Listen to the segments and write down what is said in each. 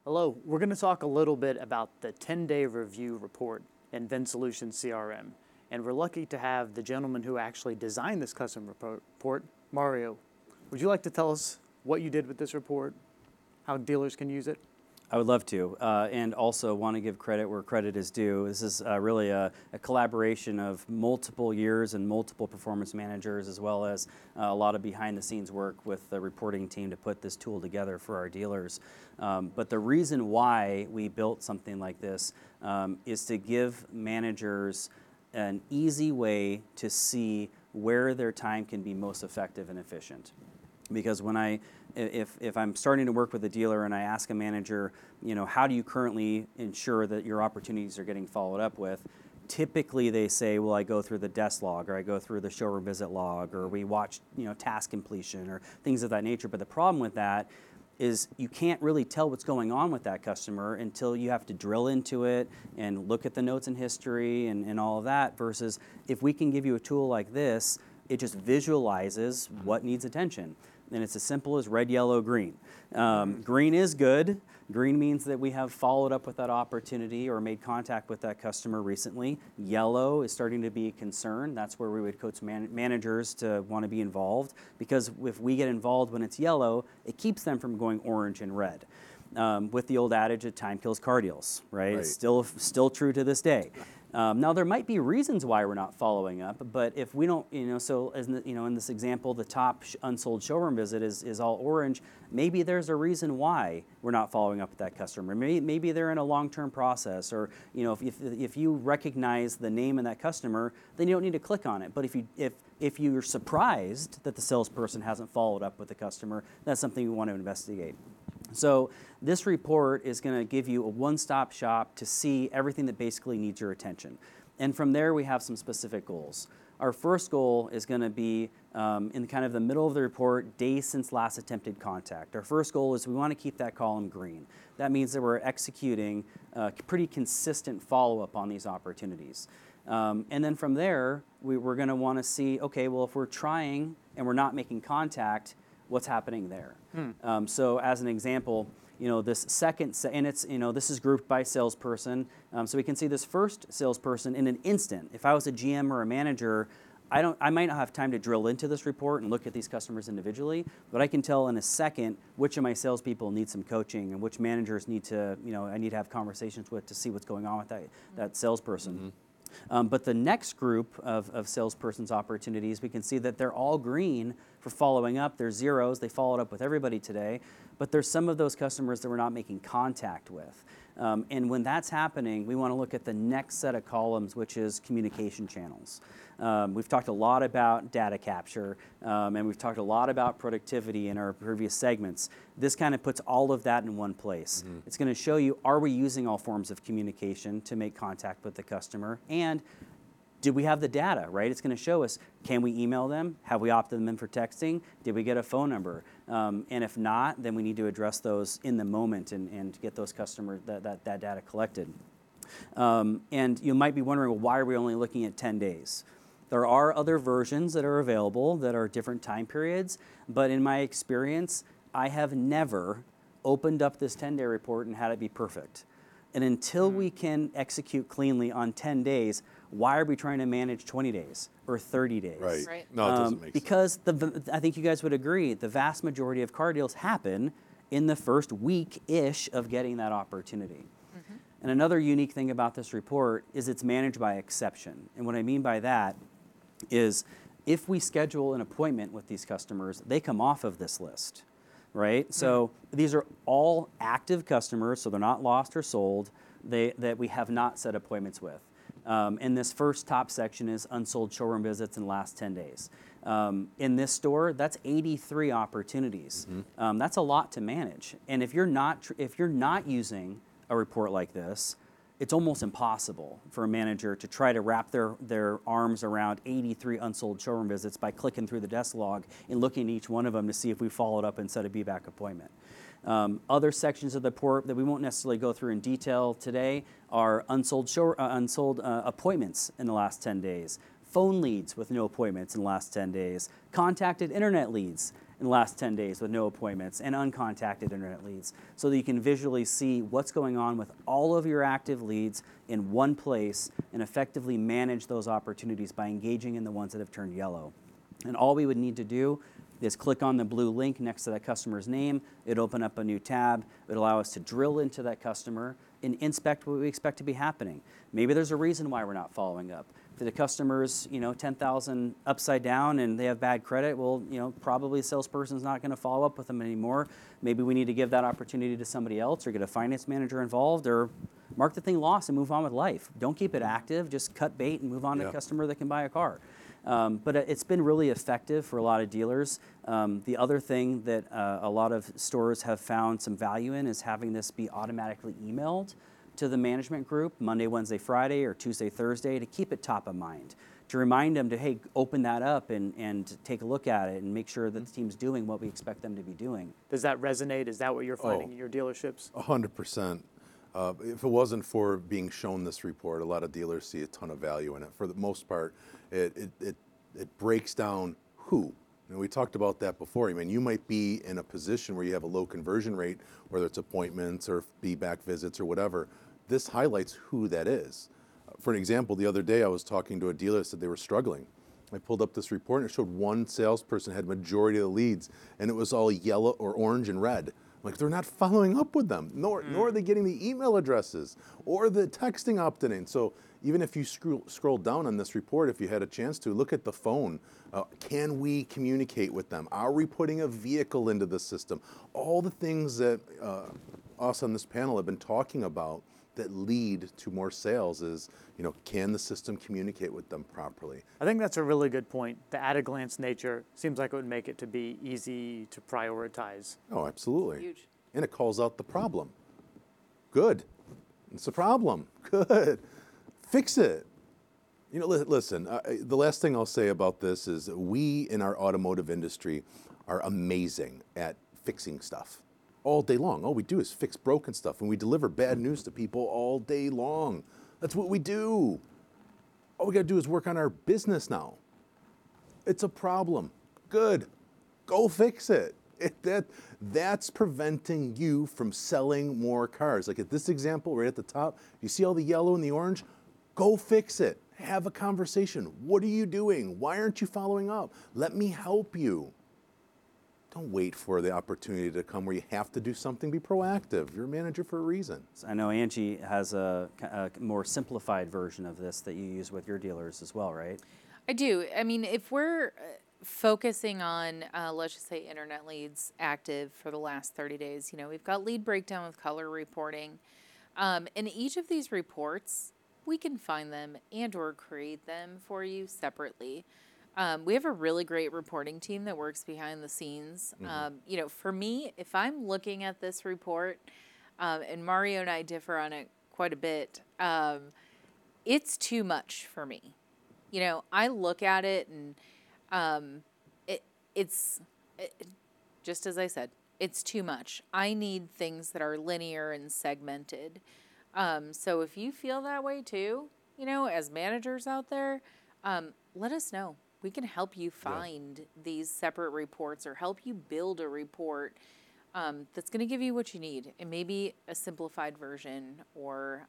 Hello, we're going to talk a little bit about the 10-day review report in VinSolutions CRM. And we're lucky to have the gentleman who actually designed this custom report, Mario. Would you like to tell us what you did with this report, how dealers can use it? I would love to, and also want to give credit where credit is due. This is really a collaboration of multiple years and multiple performance managers, as well as a lot of behind-the-scenes work with the reporting team to put this tool together for our dealers. But the reason why we built something like this is to give managers an easy way to see where their time can be most effective and efficient. Because if I'm starting to work with a dealer and I ask a manager, how do you currently ensure that your opportunities are getting followed up with? Typically they say, well, I go through the desk log, or I go through the showroom visit log, or we watch, task completion, or things of that nature. But the problem with that is you can't really tell what's going on with that customer until you have to drill into it and look at the notes and history and all of that, versus if we can give you a tool like this, it just visualizes what needs attention. And it's as simple as red, yellow, green. Green is good. Green means that we have followed up with that opportunity or made contact with that customer recently. Yellow is starting to be a concern. That's where we would coach managers to want to be involved, because if we get involved when it's yellow, it keeps them from going orange and red. With the old adage that time kills car deals, right? It's still true to this day. Now there might be reasons why we're not following up, but if we don't, so as in this example, the top unsold showroom visit is all orange. Maybe there's a reason why we're not following up with that customer. Maybe they're in a long-term process, or if you recognize the name of that customer, then you don't need to click on it. But if you're surprised that the salesperson hasn't followed up with the customer, that's something we want to investigate. So this report is going to give you a one-stop shop to see everything that basically needs your attention. And from there, we have some specific goals. Our first goal is going to be in kind of the middle of the report, days since last attempted contact. Our first goal is we want to keep that column green. That means that we're executing pretty consistent follow-up on these opportunities. And then from there, we're going to want to see, okay, well, if we're trying and we're not making contact, what's happening there? So as an example, this second, and it's, this is grouped by salesperson. So we can see this first salesperson in an instant. If I was a GM or a manager, I might not have time to drill into this report and look at these customers individually, but I can tell in a second which of my salespeople need some coaching and which managers need to, I need to have conversations with to see what's going on with that salesperson. But the next group of salesperson's opportunities, we can see that they're all green for following up. They're zeros. They followed up with everybody today. But there's some of those customers that we're not making contact with. And when that's happening, we want to look at the next set of columns, which is communication channels. We've talked a lot about data capture, and we've talked a lot about productivity in our previous segments. This kind of puts all of that in one place. It's going to show you, are we using all forms of communication to make contact with the customer? And did we have the data, right? It's going to show us, can we email them? Have we opted them in for texting? Did we get a phone number? And if not, then we need to address those in the moment and get those customers, that data collected. And you might be wondering, well, why are we only looking at 10 days? There are other versions that are available that are different time periods, but in my experience, I have never opened up this 10-day report and had it be perfect. And until we can execute cleanly on 10 days, why are we trying to manage 20 days or 30 days? Right. No, it doesn't make because sense. I think you guys would agree, the vast majority of car deals happen in the first week-ish of getting that opportunity. And another unique thing about this report is it's managed by exception. And what I mean by that is if we schedule an appointment with these customers, they come off of this list, right? So these are all active customers, so they're not lost or sold, that we have not set appointments with. And this first top section is unsold showroom visits in the last 10 days. In this store, that's 83 opportunities. That's a lot to manage. And if you're not using a report like this, it's almost impossible for a manager to try to wrap their arms around 83 unsold showroom visits by clicking through the desk log and looking at each one of them to see if we followed up and set a be-back appointment. Other sections of the report that we won't necessarily go through in detail today are unsold appointments in the last 10 days, phone leads with no appointments in the last 10 days, contacted internet leads, in the last 10 days with no appointments and uncontacted internet leads, so that you can visually see what's going on with all of your active leads in one place and effectively manage those opportunities by engaging in the ones that have turned yellow. And all we would need to do is click on the blue link next to that customer's name. It'd open up a new tab. It'd allow us to drill into that customer and inspect what we expect to be happening. Maybe there's a reason why we're not following up. If the customer's 10,000 upside down and they have bad credit, well, probably the salesperson's not going to follow up with them anymore. Maybe we need to give that opportunity to somebody else or get a finance manager involved or mark the thing lost and move on with life. Don't keep it active. Just cut bait and move on to a customer that can buy a car. But it's been really effective for a lot of dealers. The other thing that a lot of stores have found some value in is having this be automatically emailed to the management group Monday, Wednesday, Friday, or Tuesday, Thursday to keep it top of mind. To remind them to, hey, open that up and take a look at it and make sure that the team's doing what we expect them to be doing. Does that resonate? Is that what you're finding in your dealerships? 100%. If it wasn't for being shown this report, a lot of dealers see a ton of value in it. For the most part, it breaks down who. We talked about that before. I mean, you might be in a position where you have a low conversion rate, whether it's appointments or feedback visits or whatever. This highlights who that is. For an example, the other day I was talking to a dealer that said they were struggling. I pulled up this report and it showed one salesperson had majority of the leads, and it was all yellow or orange and red. Like, they're not following up with them, nor are they getting the email addresses or the texting opting in. So even if you scroll down on this report, if you had a chance to, look at the phone. Can we communicate with them? Are we putting a vehicle into the system? All the things that us on this panel have been talking about that lead to more sales is, can the system communicate with them properly? I think that's a really good point. The at-a-glance nature seems like it would make it to be easy to prioritize. Oh, absolutely. Huge. And it calls out the problem. Good. It's a problem. Good. Fix it. Listen, the last thing I'll say about this is we in our automotive industry are amazing at fixing stuff all day long. All we do is fix broken stuff, and we deliver bad news to people all day long. That's what we do. All we got to do is work on our business now. It's a problem. Good. Go fix it. That's preventing you from selling more cars. Like at this example right at the top, you see all the yellow and the orange? Go fix it. Have a conversation. What are you doing? Why aren't you following up? Let me help you. Don't wait for the opportunity to come where you have to do something. Be proactive. You're a manager for a reason. I know Angie has a more simplified version of this that you use with your dealers as well, right? I do. I mean, if we're focusing on, let's just say, internet leads active for the last 30 days, we've got lead breakdown with color reporting. In each of these reports, we can find them and or create them for you separately. We have a really great reporting team that works behind the scenes. For me, if I'm looking at this report, and Mario and I differ on it quite a bit, it's too much for me. I look at it and it's just as I said, it's too much. I need things that are linear and segmented. So if you feel that way too, as managers out there, let us know. We can help you find these separate reports or help you build a report that's going to give you what you need, and maybe a simplified version or,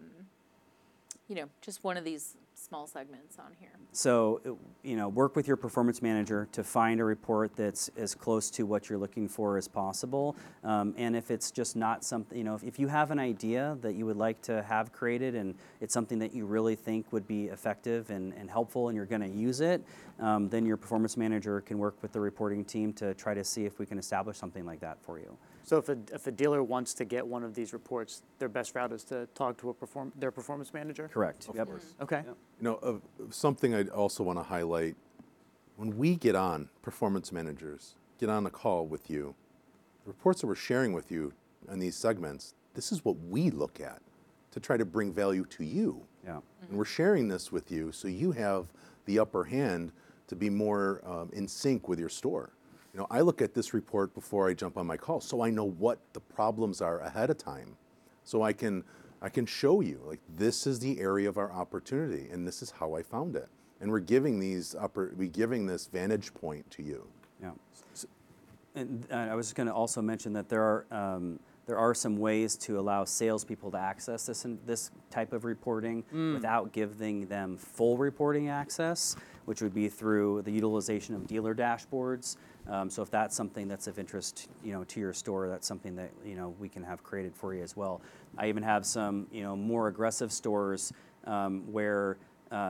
just one of these small segments on here. So, work with your performance manager to find a report that's as close to what you're looking for as possible. And if it's just not something, if you have an idea that you would like to have created and it's something that you really think would be effective and helpful and you're going to use it, then your performance manager can work with the reporting team to try to see if we can establish something like that for you. So if a dealer wants to get one of these reports, their best route is to talk to their performance manager? Correct. Of course. Okay. Yep. Something I'd also want to highlight, when we get on, performance managers, get on a call with you, the reports that we're sharing with you on these segments, this is what we look at to try to bring value to you. Yeah. And we're sharing this with you so you have the upper hand to be more in sync with your store. I look at this report before I jump on my call so I know what the problems are ahead of time. So I can show you, like, this is the area of our opportunity and this is how I found it. And we're giving this vantage point to you. Yeah. And I was just going to also mention that there are some ways to allow salespeople to access this type of reporting without giving them full reporting access, which would be through the utilization of dealer dashboards. So if that's something that's of interest, to your store, that's something that we can have created for you as well. I even have some more aggressive stores where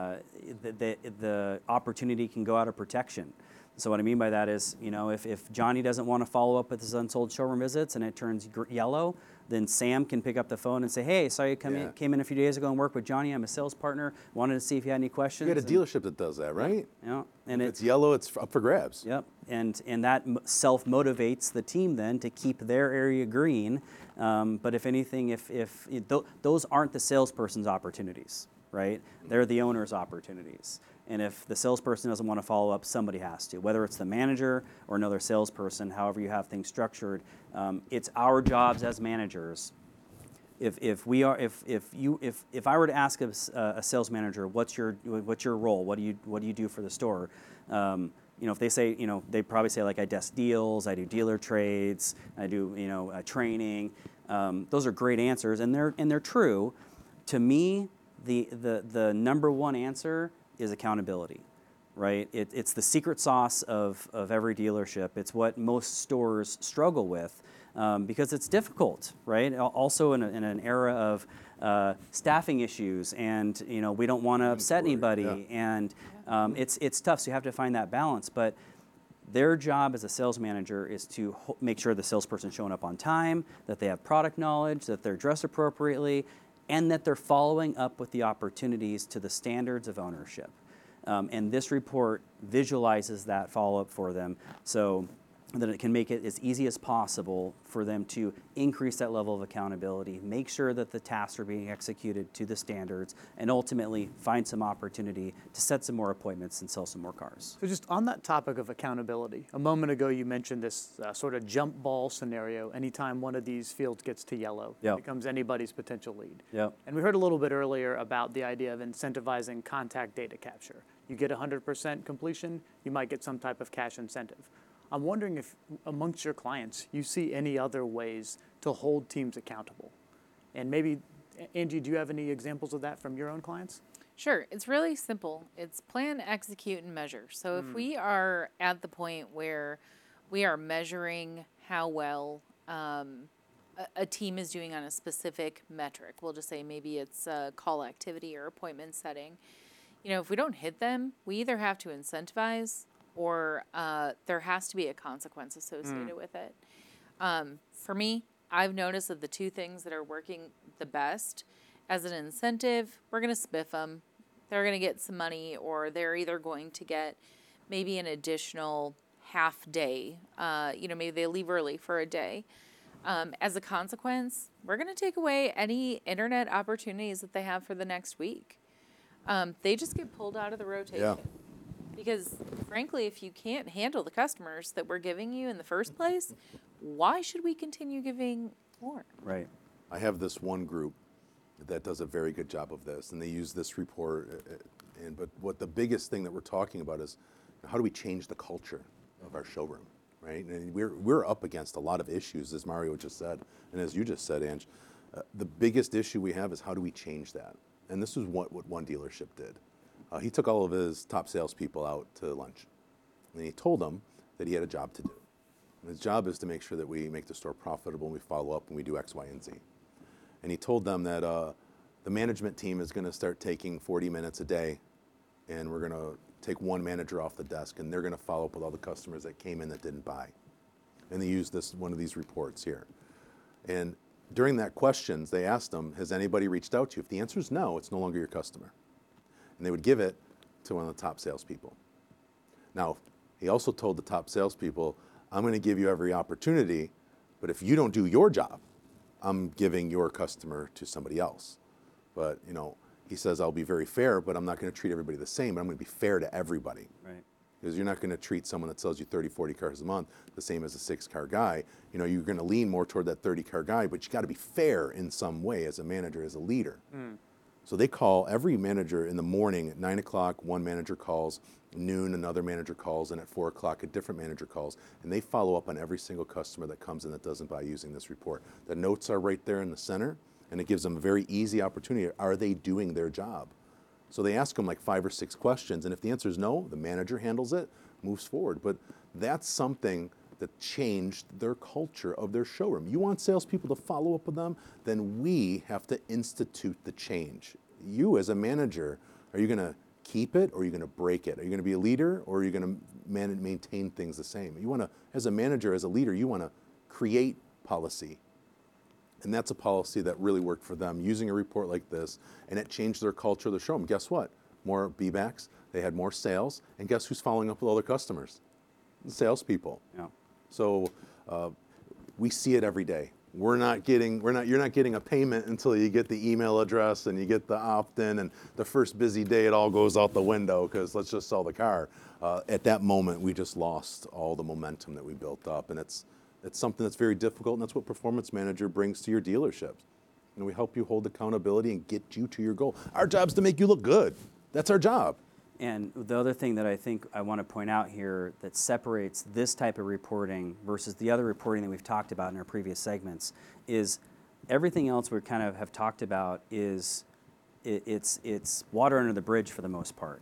the opportunity can go out of protection. So what I mean by that is, if Johnny doesn't want to follow up with his unsold showroom visits and it turns yellow, then Sam can pick up the phone and say, hey, saw you came in a few days ago and worked with Johnny. I'm a sales partner. Wanted to see if you had any questions. You got a dealership that does that, right? Yeah. And If it's yellow, it's up for grabs. Yep. And that self-motivates the team then to keep their area green. But if anything, those aren't the salesperson's opportunities, right? They're the owner's opportunities. And if the salesperson doesn't want to follow up, somebody has to, whether it's the manager or another salesperson, however you have things structured. It's our jobs as managers. If I were to ask a sales manager, what's your role? What do you do for the store? If they say, they probably say like I desk deals, I do dealer trades, I do training. Those are great answers, and they're true. To me, the number one answer is accountability, right? It's the secret sauce of every dealership. It's what most stores struggle with because it's difficult, right? Also in an era of staffing issues, and we don't want to upset anybody, and it's tough. So you have to find that balance. But their job as a sales manager is to make sure the salesperson's showing up on time, that they have product knowledge, that they're dressed appropriately, and that they're following up with the opportunities to the standards of ownership. And this report visualizes that follow-up for them so that it can make it as easy as possible for them to increase that level of accountability, make sure that the tasks are being executed to the standards, and ultimately find some opportunity to set some more appointments and sell some more cars. So just on that topic of accountability, a moment ago you mentioned this sort of jump ball scenario. Anytime one of these fields gets to yellow, Yep. it becomes anybody's potential lead. Yep. And we heard a little bit earlier about the idea of incentivizing contact data capture. You get 100% completion, you might get some type of cash incentive. I'm wondering if amongst your clients, you see any other ways to hold teams accountable. And maybe, Angie, do you have any examples of that from your own clients? Sure. It's really simple. It's plan, execute, and measure. So if we are at the point where we are measuring how well a team is doing on a specific metric, we'll just say maybe it's call activity or appointment setting. If we don't hit them, we either have to incentivize or there has to be a consequence associated with it. For me, I've noticed that the two things that are working the best as an incentive, we're going to spiff them. They're going to get some money, or they're either going to get maybe an additional half day. Maybe they leave early for a day. As a consequence, we're going to take away any internet opportunities that they have for the next week. They just get pulled out of the rotation. Yeah. Because frankly, if you can't handle the customers that we're giving you in the first place, why should we continue giving more? Right. I have this one group that does a very good job of this, and they use this report. But what the biggest thing that we're talking about is how do we change the culture of our showroom, right? And we're up against a lot of issues, as Mario just said, and as you just said, Ange. The biggest issue we have is how do we change that? And this is what one dealership did. He took all of his top salespeople out to lunch, and he told them that he had a job to do. And his job is to make sure that we make the store profitable, and we follow up, and we do X, Y, and Z. And he told them that the management team is going to start taking 40 minutes a day, and we're going to take one manager off the desk, and they're going to follow up with all the customers that came in that didn't buy. And they used one of these reports here. And during that questions, they asked them, has anybody reached out to you? If the answer is no, it's no longer your customer. And they would give it to one of the top salespeople. Now, he also told the top salespeople, I'm going to give you every opportunity, but if you don't do your job, I'm giving your customer to somebody else. But, he says, I'll be very fair, but I'm not going to treat everybody the same, but I'm going to be fair to everybody. Right. Because you're not going to treat someone that sells you 30, 40 cars a month the same as a 6-car guy. You're going to lean more toward that 30-car guy, but you got to be fair in some way as a manager, as a leader. So they call every manager in the morning at 9 o'clock, one manager calls, noon another manager calls, and at 4 o'clock a different manager calls. And they follow up on every single customer that comes in that doesn't buy using this report. The notes are right there in the center, and it gives them a very easy opportunity. Are they doing their job? So they ask them like 5 or 6 questions, and if the answer is no, the manager handles it, moves forward. But that's something that changed their culture of their showroom. You want salespeople to follow up with them, then we have to institute the change. You as a manager, are you going to keep it or are you going to break it? Are you going to be a leader or are you going to maintain things the same? You want to, as a manager, as a leader, you want to create policy. And that's a policy that really worked for them, using a report like this, and it changed their culture of the showroom. Guess what? More BBACs, they had more sales, and guess who's following up with all their customers? The salespeople. Yeah. So we see it every day. You're not getting a payment until you get the email address and you get the opt-in, and the first busy day it all goes out the window because let's just sell the car. At that moment, we just lost all the momentum that we built up, and it's something that's very difficult, and that's what Performance Manager brings to your dealerships. And we help you hold accountability and get you to your goal. Our job's to make you look good. That's our job. And the other thing that I think I want to point out here that separates this type of reporting versus the other reporting that we've talked about in our previous segments is everything else we kind of have talked about is it's water under the bridge for the most part,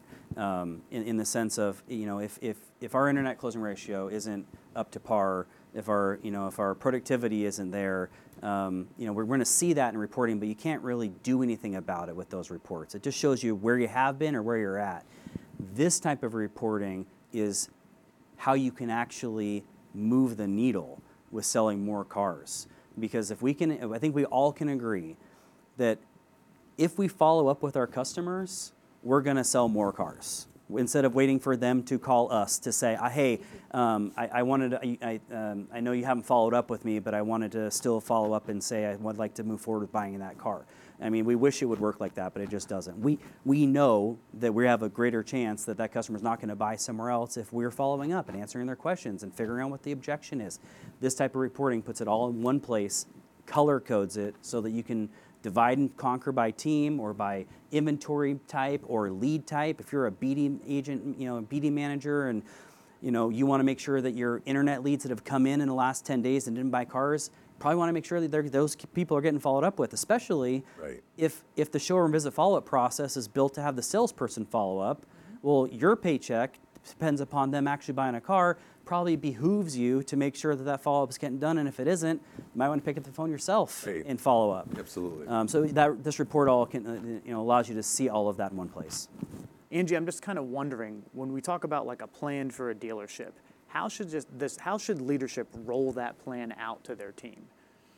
in the sense of, you know, if our internet closing ratio isn't up to par, if our productivity isn't there, you know, we're going to see that in reporting, but you can't really do anything about it with those reports. It just shows you where you have been or where you're at. This type of reporting is how you can actually move the needle with selling more cars. Because if we can, I think we all can agree that if we follow up with our customers, we're going to sell more cars. Instead of waiting for them to call us to say, hey, I know you haven't followed up with me, but I wanted to still follow up and say I would like to move forward with buying that car. I mean, we wish it would work like that, but it just doesn't. We know that we have a greater chance that customer's not going to buy somewhere else if we're following up and answering their questions and figuring out what the objection is. This type of reporting puts it all in one place, color codes it so that you can divide and conquer by team or by inventory type or lead type. If you're a BD agent, you know, a BD manager, and you know you want to make sure that your internet leads that have come in the last 10 days and didn't buy cars, probably want to make sure that those people are getting followed up with, especially Right. if the showroom visit follow-up process is built to have the salesperson follow up. Well, your paycheck depends upon them actually buying a car. Probably behooves you to make sure that follow-up is getting done, and if it isn't, you might want to pick up the phone yourself Right. and follow up. Absolutely. So this report all can, allows you to see all of that in one place. Angie, I'm just kind of wondering, when we talk about like a plan for a dealership, how should leadership roll that plan out to their team?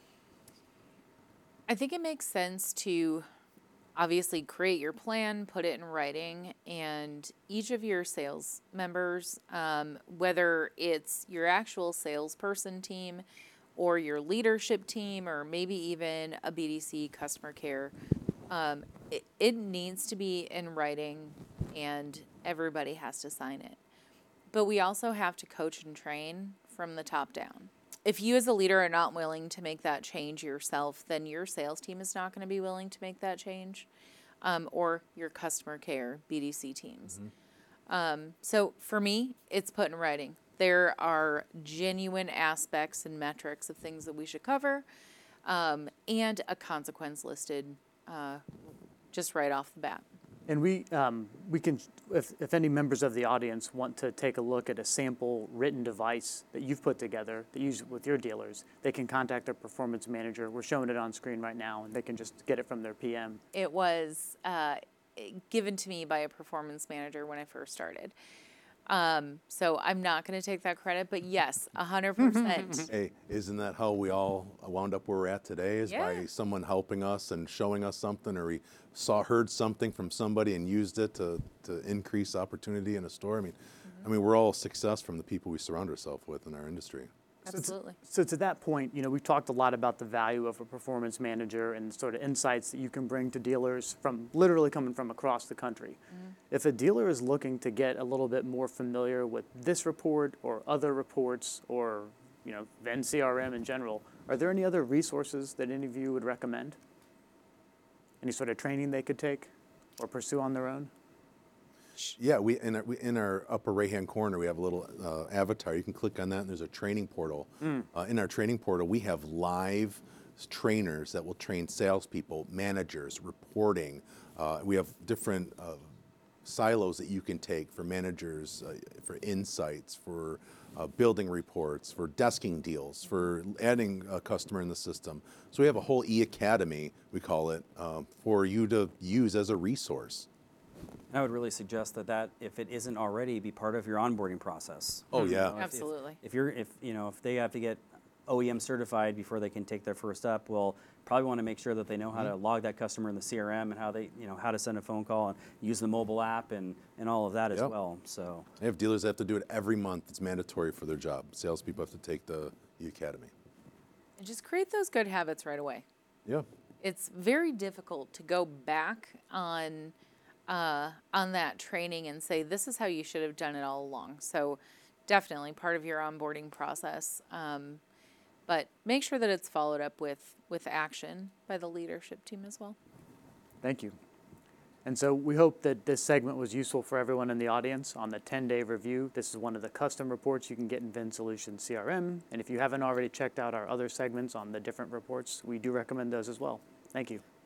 I think it makes sense to obviously create your plan, put it in writing, and each of your sales members, whether it's your actual salesperson team or your leadership team or maybe even a BDC customer care, it needs to be in writing and everybody has to sign it. But we also have to coach and train from the top down. If you as a leader are not willing to make that change yourself, then your sales team is not going to be willing to make that change, or your customer care BDC teams. So for me, it's put in writing. There are genuine aspects and metrics of things that we should cover, and a consequence listed just right off the bat. And we can, if any members of the audience want to take a look at a sample written device that you've put together that you use with your dealers, they can contact their performance manager. We're showing it on screen right now, and they can just get it from their PM. It was given to me by a performance manager when I first started. So I'm not going to take that credit, but yes, 100%. Hey, isn't that how we all wound up where we're at today? Is by Yeah. someone helping us and showing us something, or we heard something from somebody and used it to increase opportunity in a store. I mean, we're all a success from the people we surround ourselves with in our industry. Absolutely. So to that point, we've talked a lot about the value of a performance manager and sort of insights that you can bring to dealers from literally coming from across the country. If a dealer is looking to get a little bit more familiar with this report or other reports or, Venn CRM in general, are there any other resources that any of you would recommend? Any sort of training they could take or pursue on their own? Yeah, in our upper right-hand corner, we have a little avatar. You can click on that, and there's a training portal. In our training portal, we have live trainers that will train salespeople, managers, reporting. We have different silos that you can take for managers, for insights, for building reports, for desking deals, for adding a customer in the system. So we have a whole e-academy, we call it, for you to use as a resource. I would really suggest that if it isn't already, be part of your onboarding process. Oh, yeah. Absolutely. If they have to get OEM certified before they can take their first step, well, probably want to make sure that they know how to log that customer in the CRM and how to send a phone call and use the mobile app and all of that as Yep. well. So I have dealers that have to do it every month. It's mandatory for their job. Salespeople have to take the e-academy. And just create those good habits right away. Yeah. It's very difficult to go back on that training and say, this is how you should have done it all along. So definitely part of your onboarding process. But make sure that it's followed up with action by the leadership team as well. Thank you. And so we hope that this segment was useful for everyone in the audience on the 10-day review. This is one of the custom reports you can get in VinSolutions CRM. And if you haven't already checked out our other segments on the different reports, we do recommend those as well. Thank you.